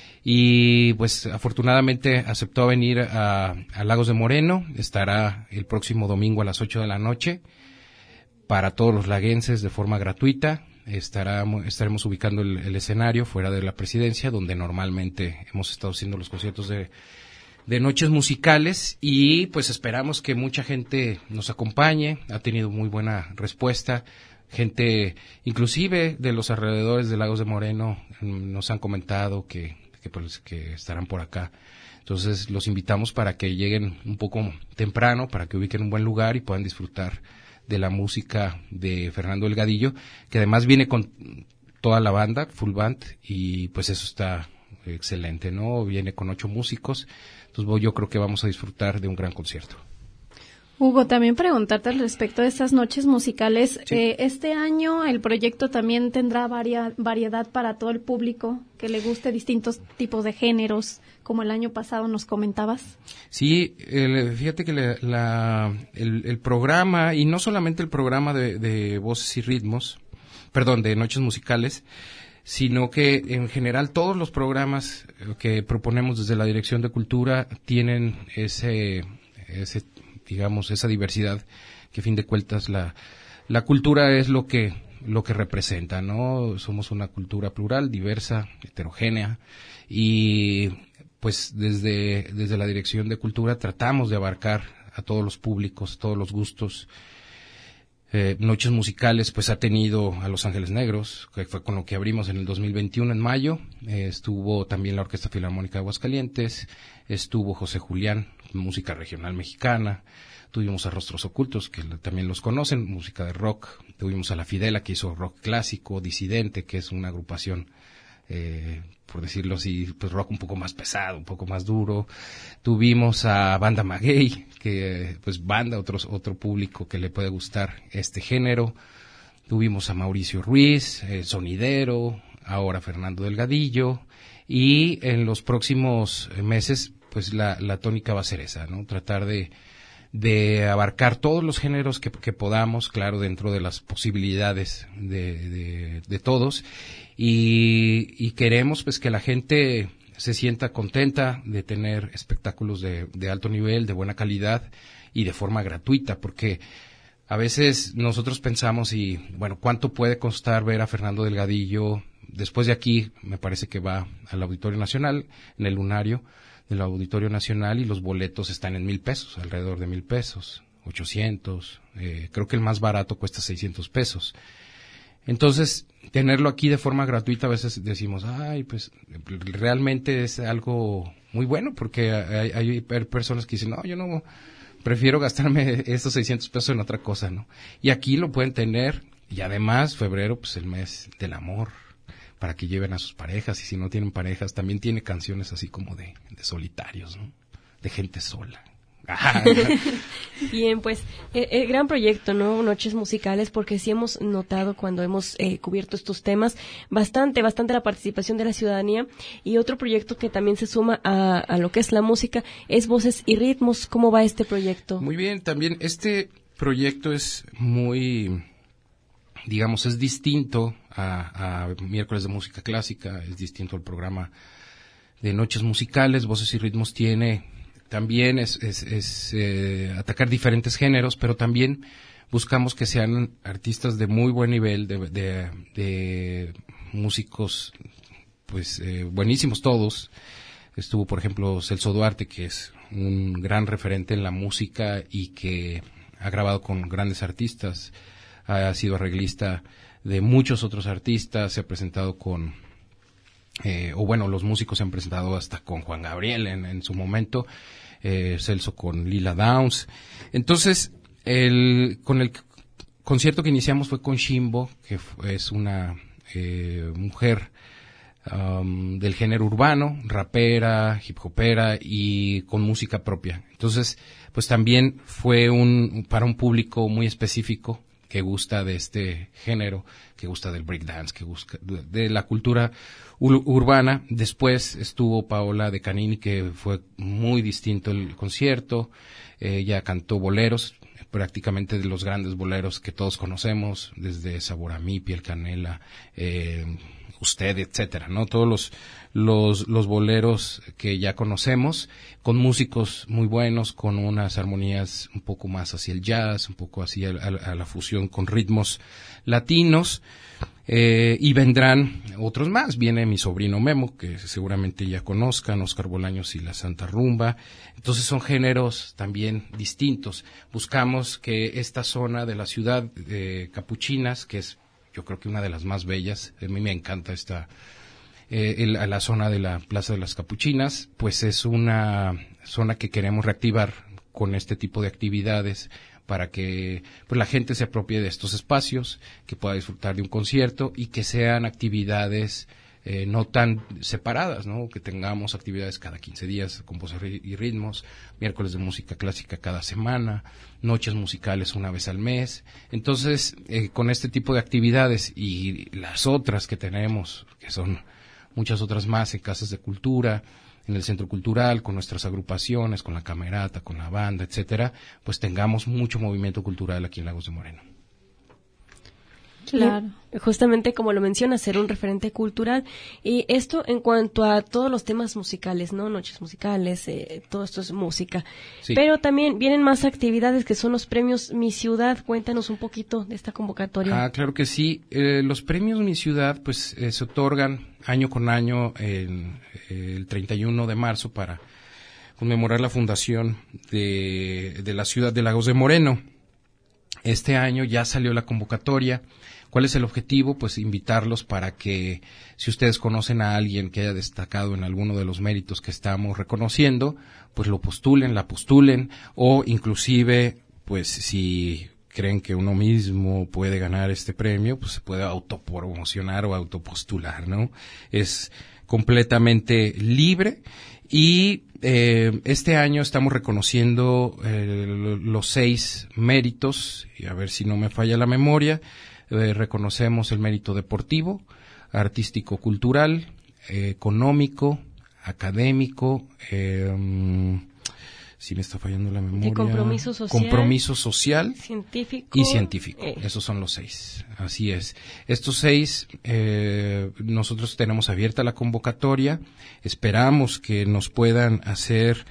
y pues afortunadamente aceptó venir a, a Lagos de Moreno. Estará el próximo domingo a las ocho de la noche para todos los laguenses de forma gratuita. Estará, estaremos ubicando el, el escenario fuera de la presidencia, donde normalmente hemos estado haciendo los conciertos de de noches musicales, y pues esperamos que mucha gente nos acompañe. Ha tenido muy buena respuesta, gente inclusive de los alrededores de Lagos de Moreno nos han comentado que, que, pues, que estarán por acá. Entonces los invitamos para que lleguen un poco temprano, para que ubiquen un buen lugar y puedan disfrutar de la música de Fernando Delgadillo, que además viene con toda la banda, full band, y pues eso está excelente, ¿no? Viene con ocho músicos. Entonces yo creo que vamos a disfrutar de un gran concierto. Hugo, también preguntarte al respecto de estas noches musicales. Sí. Eh, este año el proyecto también tendrá varia, variedad para todo el público que le guste distintos tipos de géneros, como el año pasado nos comentabas. Sí, el, fíjate que la, la, el, el programa, y no solamente el programa de, de voces y ritmos, perdón, de noches musicales, sino que en general todos los programas que proponemos desde la Dirección de Cultura tienen ese, ese digamos, esa diversidad, que a fin de cuentas la, la cultura es lo que, lo que representa, ¿no? Somos una cultura plural, diversa, heterogénea, y pues desde, desde la Dirección de Cultura tratamos de abarcar a todos los públicos, todos los gustos. Eh, noches musicales, pues ha tenido a Los Ángeles Negros, que fue con lo que abrimos en el dos mil veintiuno, en mayo. Eh, estuvo también la Orquesta Filarmónica de Aguascalientes, estuvo José Julián, música regional mexicana, tuvimos a Rostros Ocultos, que también los conocen, música de rock, tuvimos a La Fidela, que hizo rock clásico, Disidente, que es una agrupación, eh, por decirlo así, pues rock un poco más pesado, un poco más duro. Tuvimos a Banda Maguey, que pues banda, otros, otro público que le puede gustar este género. Tuvimos a Mauricio Ruiz, eh, sonidero, ahora Fernando Delgadillo, y en los próximos meses pues la, la tónica va a ser esa, ¿no? Tratar de, de abarcar todos los géneros que, que podamos, claro, dentro de las posibilidades de, de, de todos, y, y queremos pues que la gente se sienta contenta de tener espectáculos de, de alto nivel, de buena calidad y de forma gratuita, porque a veces nosotros pensamos, y bueno, ¿cuánto puede costar ver a Fernando Delgadillo? Después de aquí, me parece que va al Auditorio Nacional, en el lunario del Auditorio Nacional, y los boletos están en mil pesos, alrededor de mil pesos, ochocientos, eh, creo que el más barato cuesta seiscientos pesos. Entonces, tenerlo aquí de forma gratuita, a veces decimos, ay, pues realmente es algo muy bueno, porque hay, hay personas que dicen, no, yo no, prefiero gastarme estos seiscientos pesos en otra cosa, ¿no? Y aquí lo pueden tener, y además, febrero, pues el mes del amor, para que lleven a sus parejas, y si no tienen parejas, también tiene canciones así como de, de solitarios, ¿no? De gente sola, Bien, pues, el, el gran proyecto, ¿no? Noches musicales, porque sí hemos notado cuando hemos eh, cubierto estos temas, bastante, bastante la participación de la ciudadanía. Y otro proyecto que también se suma a, a lo que es la música es Voces y Ritmos. ¿Cómo va este proyecto? Muy bien, también este proyecto es muy, digamos, es distinto a, a Miércoles de Música Clásica, es distinto al programa de Noches Musicales. Voces y Ritmos tiene también es, es, es eh, atacar diferentes géneros, pero también buscamos que sean artistas de muy buen nivel, de, de, de músicos, pues, eh, buenísimos todos. Estuvo, por ejemplo, Celso Duarte, que es un gran referente en la música y que ha grabado con grandes artistas, ha sido arreglista de muchos otros artistas, se ha presentado con, eh, o bueno, los músicos se han presentado hasta con Juan Gabriel en, en su momento. Eh, Celso con Lila Downs. Entonces, el, con el concierto que iniciamos fue con Shimbo, que fue, es una eh, mujer um, del género urbano, rapera, hip hopera y con música propia. Entonces, pues también fue un para un público muy específico que gusta de este género, que gusta del breakdance, que gusta de la cultura ur- urbana. Después estuvo Paola de Canini, que fue muy distinto el concierto. Ella cantó boleros, prácticamente de los grandes boleros que todos conocemos, desde Sabor a mí, Piel Canela, eh, Usted, etcétera, ¿no? Todos los, los, los boleros que ya conocemos, con músicos muy buenos, con unas armonías un poco más hacia el jazz, un poco hacia a, a la fusión con ritmos latinos, eh, y vendrán otros más. Viene mi sobrino Memo, que seguramente ya conozcan, Oscar Bolaños y la Santa Rumba. Entonces son géneros también distintos. Buscamos que esta zona de la ciudad de Capuchinas, que es yo creo que una de las más bellas, a mí me encanta esta, eh, el, a la zona de la Plaza de las Capuchinas, pues es una zona que queremos reactivar con este tipo de actividades para que pues la gente se apropie de estos espacios, que pueda disfrutar de un concierto y que sean actividades eh, no tan separadas, ¿no? Que tengamos actividades cada quince días con voces y ritmos, miércoles de música clásica cada semana, noches musicales una vez al mes. Entonces, eh, con este tipo de actividades y las otras que tenemos, que son muchas otras más en casas de cultura, en el centro cultural, con nuestras agrupaciones, con la camerata, con la banda, etcétera, pues tengamos mucho movimiento cultural aquí en Lagos de Moreno. Claro. Y justamente como lo menciona, ser un referente cultural. Y esto en cuanto a todos los temas musicales, ¿no? Noches musicales, eh, todo esto es música. Sí. Pero también vienen más actividades que son los premios Mi Ciudad. Cuéntanos un poquito de esta convocatoria. Ah, claro que sí. Eh, los premios Mi Ciudad, pues, eh, se otorgan año con año en, eh, el treinta y uno de marzo para conmemorar la fundación de, de la ciudad de Lagos de Moreno. Este año ya salió la convocatoria. ¿Cuál es el objetivo? Pues invitarlos para que, si ustedes conocen a alguien que haya destacado en alguno de los méritos que estamos reconociendo, pues lo postulen, la postulen, o inclusive, pues si creen que uno mismo puede ganar este premio, pues se puede autopromocionar o autopostular, ¿no? Es completamente libre. Y eh, este año estamos reconociendo eh, los seis méritos, y a ver si no me falla la memoria. Eh, reconocemos el mérito deportivo, artístico, cultural, eh, económico, académico, eh, si me está fallando la memoria. De compromiso social. Compromiso social. Científico. Y científico. Eh. Esos son los seis. Así es. Estos seis, eh, nosotros tenemos abierta la convocatoria. Esperamos que nos puedan hacer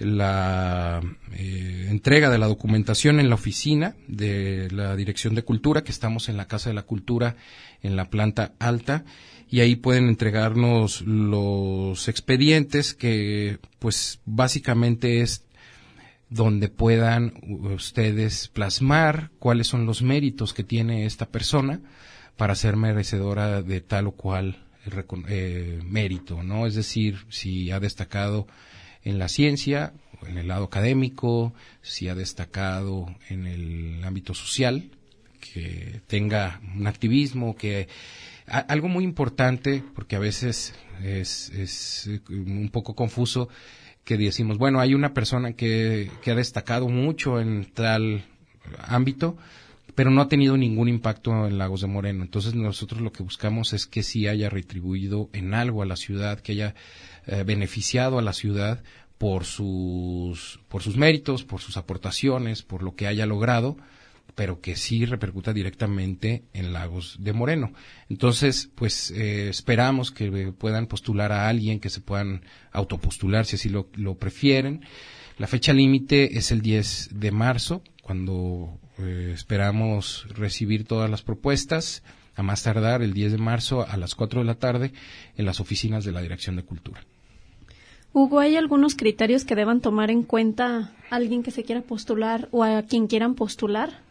la eh, entrega de la documentación en la oficina de la Dirección de Cultura, que estamos en la Casa de la Cultura en la planta alta, y ahí pueden entregarnos los expedientes que pues básicamente es donde puedan ustedes plasmar cuáles son los méritos que tiene esta persona para ser merecedora de tal o cual eh, mérito, ¿no? Es decir, si ha destacado en la ciencia, en el lado académico, si ha destacado en el ámbito social, que tenga un activismo, que a, algo muy importante, porque a veces es, es un poco confuso, que decimos, bueno, hay una persona que, que ha destacado mucho en tal ámbito, pero no ha tenido ningún impacto en Lagos de Moreno. Entonces nosotros lo que buscamos es que sí haya retribuido en algo a la ciudad, que haya eh, beneficiado a la ciudad por sus, por sus méritos, por sus aportaciones, por lo que haya logrado, pero que sí repercuta directamente en Lagos de Moreno. Entonces, pues eh, esperamos que puedan postular a alguien, que se puedan autopostular si así lo, lo prefieren. La fecha límite es el diez de marzo, cuando eh, esperamos recibir todas las propuestas, a más tardar el diez de marzo a las cuatro de la tarde en las oficinas de la Dirección de Cultura. Hugo, ¿hay algunos criterios que deban tomar en cuenta alguien que se quiera postular o a quien quieran postular?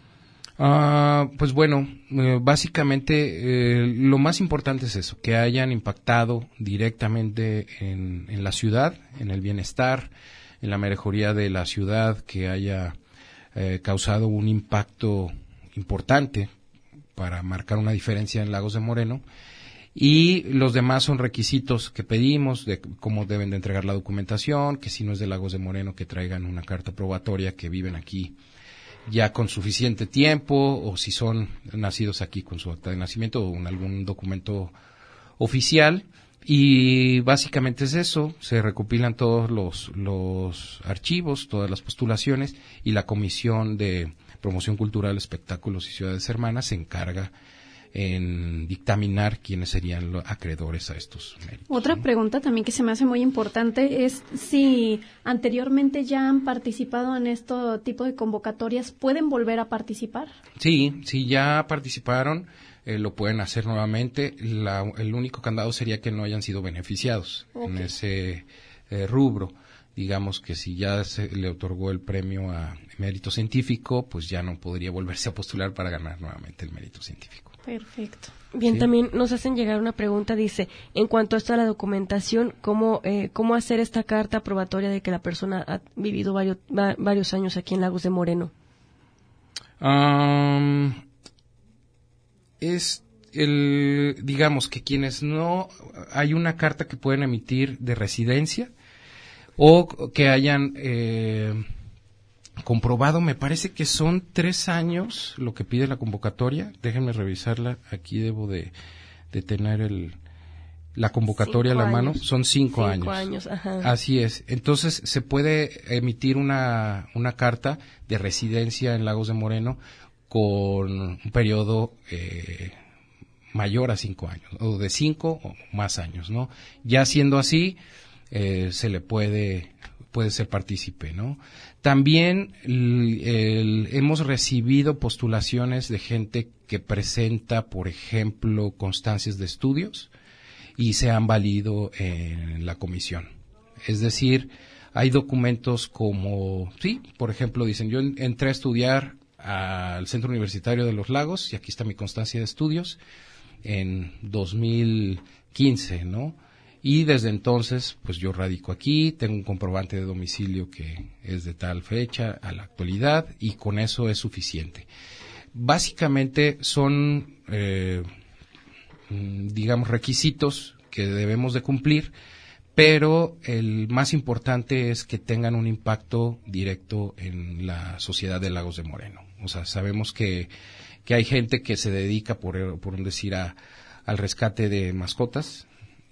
Uh, pues bueno, eh, básicamente eh, lo más importante es eso, que hayan impactado directamente en, en la ciudad, en el bienestar, en la mejoría de la ciudad, que haya eh, causado un impacto importante para marcar una diferencia en Lagos de Moreno. Y los demás son requisitos que pedimos, de cómo deben de entregar la documentación, que si no es de Lagos de Moreno, que traigan una carta probatoria que viven aquí ya con suficiente tiempo, o si son nacidos aquí con su acta de nacimiento o en algún documento oficial. Y básicamente es eso, se recopilan todos los, los archivos, todas las postulaciones, y la Comisión de Promoción Cultural, Espectáculos y Ciudades Hermanas se encarga en dictaminar quiénes serían los acreedores a estos méritos. Otra ¿no? pregunta también que se me hace muy importante es si anteriormente ya han participado en este tipo de convocatorias, ¿pueden volver a participar? Sí, sí, ya participaron, eh, lo pueden hacer nuevamente. La, el único candado sería que no hayan sido beneficiados okay. en ese eh, rubro. Digamos que si ya se le otorgó el premio a mérito científico, pues ya no podría volverse a postular para ganar nuevamente el mérito científico. Perfecto. Bien, sí. También nos hacen llegar una pregunta, dice, en cuanto a esto de la documentación, ¿cómo, eh, cómo hacer esta carta probatoria de que la persona ha vivido varios, va, varios años aquí en Lagos de Moreno? Um, es el, digamos que quienes no, hay una carta que pueden emitir de residencia o que hayan eh, comprobado, me parece que son tres años lo que pide la convocatoria. Déjenme revisarla, aquí debo de, de tener el la convocatoria cinco a la mano. años. Son cinco, cinco años. años ajá. Así es. Entonces se puede emitir una, una carta de residencia en Lagos de Moreno con un periodo eh, mayor a cinco años, o de cinco o más años, ¿no? Ya siendo así, eh, se le puede puede ser partícipe, ¿no? También el, el, hemos recibido postulaciones de gente que presenta, por ejemplo, constancias de estudios y se han valido en la comisión. Es decir, hay documentos como, sí, por ejemplo, dicen, yo entré a estudiar al Centro Universitario de los Lagos y aquí está mi constancia de estudios en dos mil quince, ¿no? Y desde entonces, pues yo radico aquí, tengo un comprobante de domicilio que es de tal fecha a la actualidad y con eso es suficiente. Básicamente son, eh, digamos, requisitos que debemos de cumplir, pero el más importante es que tengan un impacto directo en la sociedad de Lagos de Moreno. O sea, sabemos que, que hay gente que se dedica, por, por un decir, a, al rescate de mascotas,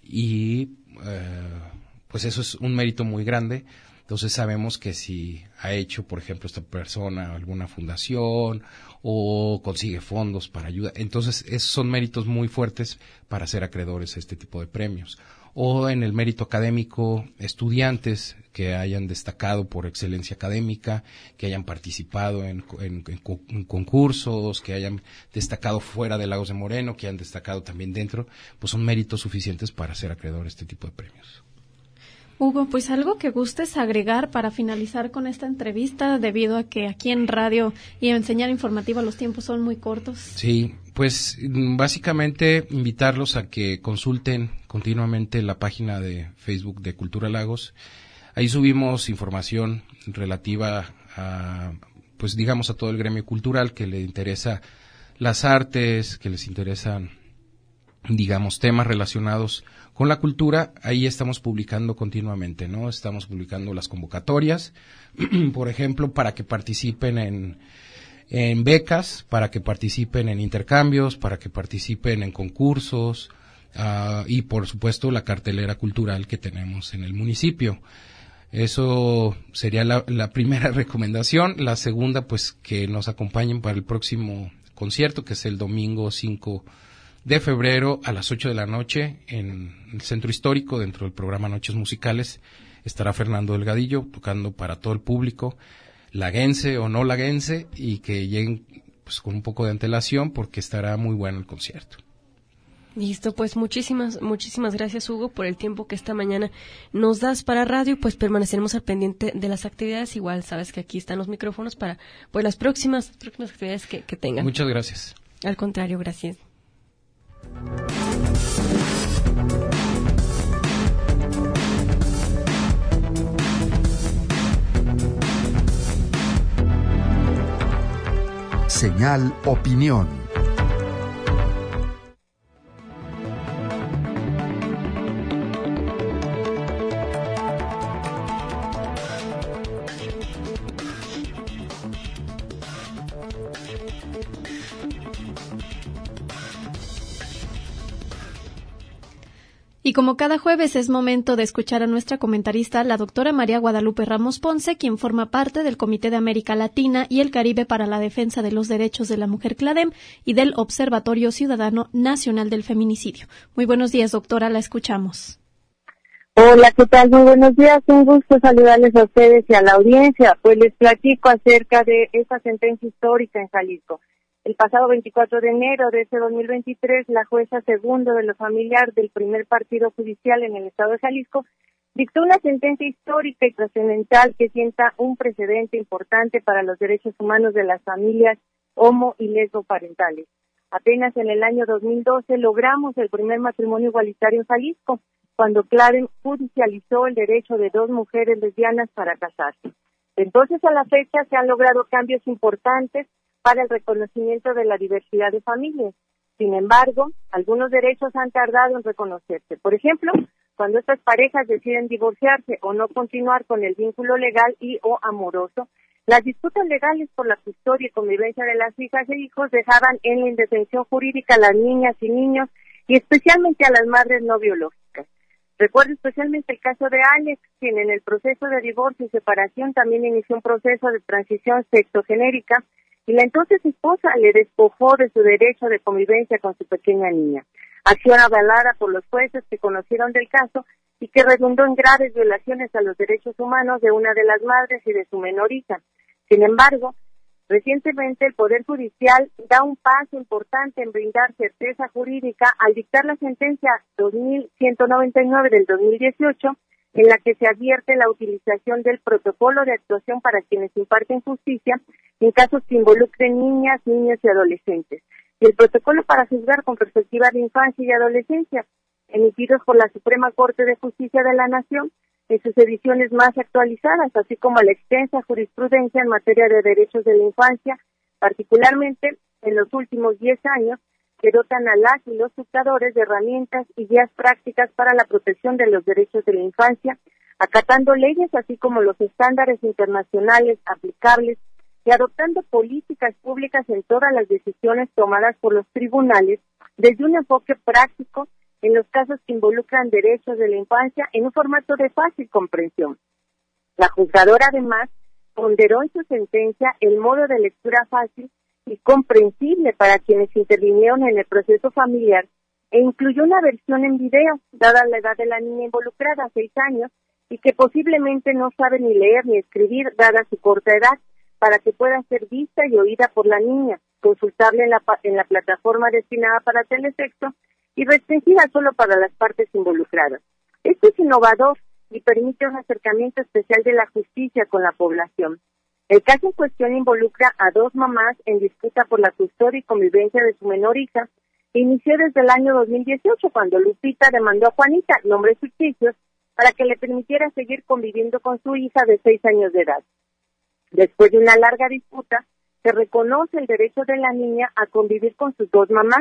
y eh, pues eso es un mérito muy grande. Entonces sabemos que si ha hecho, por ejemplo, esta persona alguna fundación o consigue fondos para ayuda, entonces esos son méritos muy fuertes para ser acreedores a este tipo de premios. O en el mérito académico, estudiantes que hayan destacado por excelencia académica, que hayan participado en, en, en, en concursos, que hayan destacado fuera de Lagos de Moreno, que hayan destacado también dentro, pues son méritos suficientes para ser acreedor a este tipo de premios. Hugo, pues algo que gustes agregar para finalizar con esta entrevista, debido a que aquí en radio y en señal informativa los tiempos son muy cortos. Sí, pues básicamente invitarlos a que consulten continuamente la página de Facebook de Cultura Lagos. Ahí subimos información relativa a, pues digamos, a todo el gremio cultural que le interesa las artes, que les interesan digamos, temas relacionados con la cultura, ahí estamos publicando continuamente, ¿no? Estamos publicando las convocatorias, por ejemplo, para que participen en, en becas, para que participen en intercambios, para que participen en concursos, uh, y por supuesto la cartelera cultural que tenemos en el municipio. Eso sería la, la primera recomendación. La segunda, pues, que nos acompañen para el próximo concierto, que es el domingo cinco de febrero a las ocho de la noche en el Centro Histórico, dentro del programa Noches Musicales. Estará Fernando Delgadillo tocando para todo el público, laguense o no laguense, y que lleguen pues con un poco de antelación porque estará muy bueno el concierto. Listo, pues muchísimas, muchísimas gracias, Hugo, por el tiempo que esta mañana nos das para radio, pues permaneceremos al pendiente de las actividades. Igual sabes que aquí están los micrófonos para pues las próximas, próximas actividades que, que tengan. Muchas gracias. Al contrario, gracias. Señal Opinión. Y como cada jueves es momento de escuchar a nuestra comentarista, la doctora María Guadalupe Ramos Ponce, quien forma parte del Comité de América Latina y el Caribe para la Defensa de los Derechos de la Mujer CLADEM y del Observatorio Ciudadano Nacional del Feminicidio. Muy buenos días, doctora, la escuchamos. Hola, ¿qué tal? Muy buenos días, un gusto saludarles a ustedes y a la audiencia. Pues les platico acerca de esta sentencia histórica en Jalisco. El pasado veinticuatro de enero de este dos mil veintitrés, la jueza segundo de lo familiar del primer partido judicial en el estado de Jalisco dictó una sentencia histórica y trascendental que sienta un precedente importante para los derechos humanos de las familias homo- y lesboparentales. Apenas en el año dos mil doce logramos el primer matrimonio igualitario en Jalisco, cuando CLADEM judicializó el derecho de dos mujeres lesbianas para casarse. Entonces, a la fecha, se han logrado cambios importantes para el reconocimiento de la diversidad de familias. Sin embargo, algunos derechos han tardado en reconocerse. Por ejemplo, cuando estas parejas deciden divorciarse o no continuar con el vínculo legal y o amoroso, las disputas legales por la custodia y convivencia de las hijas e hijos dejaban en la indefensión jurídica a las niñas y niños y especialmente a las madres no biológicas. Recuerdo especialmente el caso de Alex, quien en el proceso de divorcio y separación también inició un proceso de transición sexogenérica, y la entonces esposa le despojó de su derecho de convivencia con su pequeña niña. Acción avalada por los jueces que conocieron del caso y que redundó en graves violaciones a los derechos humanos de una de las madres y de su menor hija. Sin embargo, recientemente el Poder Judicial da un paso importante en brindar certeza jurídica al dictar la sentencia dos mil ciento noventa y nueve del dos mil dieciocho, en la que se advierte la utilización del protocolo de actuación para quienes imparten justicia en casos que involucren niñas, niños y adolescentes, y el protocolo para juzgar con perspectiva de infancia y adolescencia, emitidos por la Suprema Corte de Justicia de la Nación en sus ediciones más actualizadas, así como la extensa jurisprudencia en materia de derechos de la infancia, particularmente en los últimos diez años, que dotan a las y los juzgadores de herramientas y guías prácticas para la protección de los derechos de la infancia, acatando leyes así como los estándares internacionales aplicables y adoptando políticas públicas en todas las decisiones tomadas por los tribunales desde un enfoque práctico en los casos que involucran derechos de la infancia en un formato de fácil comprensión. La juzgadora además ponderó en su sentencia el modo de lectura fácil y comprensible para quienes intervinieron en el proceso familiar e incluyó una versión en video, dada la edad de la niña involucrada, seis años, y que posiblemente no sabe ni leer ni escribir, dada su corta edad, para que pueda ser vista y oída por la niña, consultable en la, en la plataforma destinada para telesexo y restringida solo para las partes involucradas. Esto es innovador y permite un acercamiento especial de la justicia con la población. El caso en cuestión involucra a dos mamás en disputa por la custodia y convivencia de su menor hija, que inició desde el año dos mil dieciocho, cuando Lupita demandó a Juanita, nombres ficticios, para que le permitiera seguir conviviendo con su hija de seis años de edad. Después de una larga disputa, se reconoce el derecho de la niña a convivir con sus dos mamás,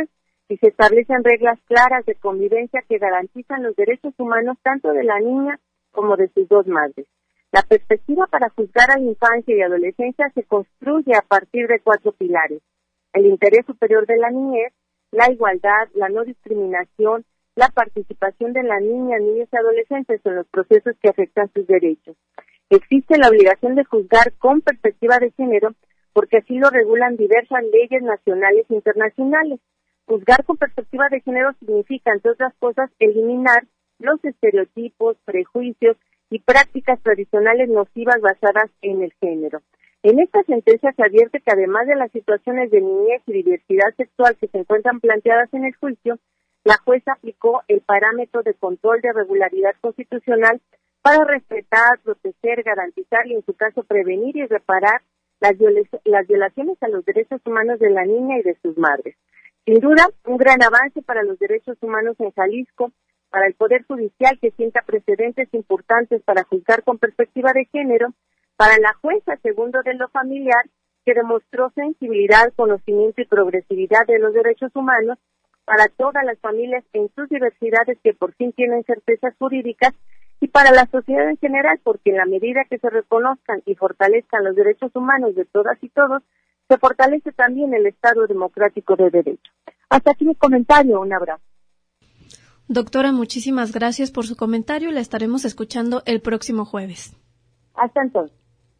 si se establecen reglas claras de convivencia que garantizan los derechos humanos tanto de la niña como de sus dos madres. La perspectiva para juzgar a la infancia y adolescencia se construye a partir de cuatro pilares: el interés superior de la niñez, la igualdad, la no discriminación, la participación de la niña, niños y adolescentes en los procesos que afectan sus derechos. Existe la obligación de juzgar con perspectiva de género porque así lo regulan diversas leyes nacionales e internacionales. Juzgar con perspectiva de género significa, entre otras cosas, eliminar los estereotipos, prejuicios y prácticas tradicionales nocivas basadas en el género. En esta sentencia se advierte que además de las situaciones de niñez y diversidad sexual que se encuentran planteadas en el juicio, la jueza aplicó el parámetro de control de regularidad constitucional para respetar, proteger, garantizar y en su caso prevenir y reparar las, viola- las violaciones a los derechos humanos de la niña y de sus madres. Sin duda, un gran avance para los derechos humanos en Jalisco, para el Poder Judicial que sienta precedentes importantes para juzgar con perspectiva de género, para la jueza segundo de lo familiar que demostró sensibilidad, conocimiento y progresividad de los derechos humanos, para todas las familias en sus diversidades que por fin tienen certezas jurídicas y para la sociedad en general, porque en la medida que se reconozcan y fortalezcan los derechos humanos de todas y todos, se fortalece también el Estado democrático de derecho. Hasta aquí mi comentario, un abrazo. Doctora, muchísimas gracias por su comentario y la estaremos escuchando el próximo jueves. Hasta entonces.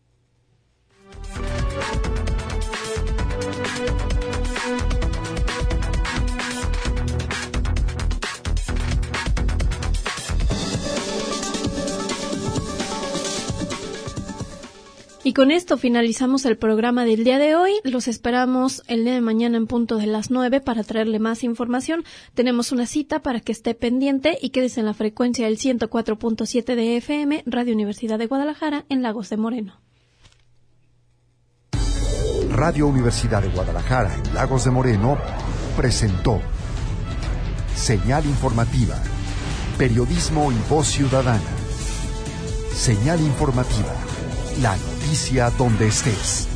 Y con esto finalizamos el programa del día de hoy. Los esperamos el día de mañana en punto de las nueve para traerle más información. Tenemos una cita para que esté pendiente y quédese en la frecuencia del ciento cuatro punto siete de F M, Radio Universidad de Guadalajara, en Lagos de Moreno. Radio Universidad de Guadalajara, en Lagos de Moreno, presentó Señal Informativa, Periodismo y Voz Ciudadana. Señal Informativa, la noticia donde estés.